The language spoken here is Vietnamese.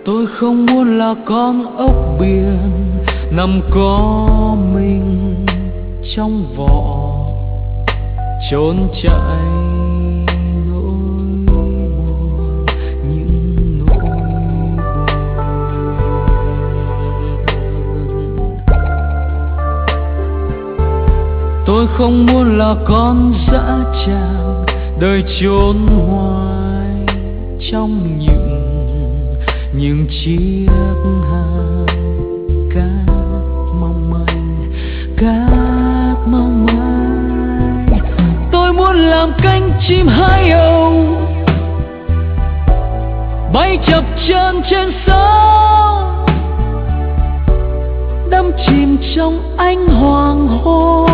Tôi không muốn là con ốc biển nằm có mình trong vỏ trốn chạy nỗi buồn, những nỗi buồn. Tôi không muốn là con dã tràng đời trốn hoài trong những chiếc hàng cát mong manh, cát mong manh. Tôi muốn làm cánh chim hai âu bay chập chờn trên sóng, đắm chìm trong ánh hoàng hôn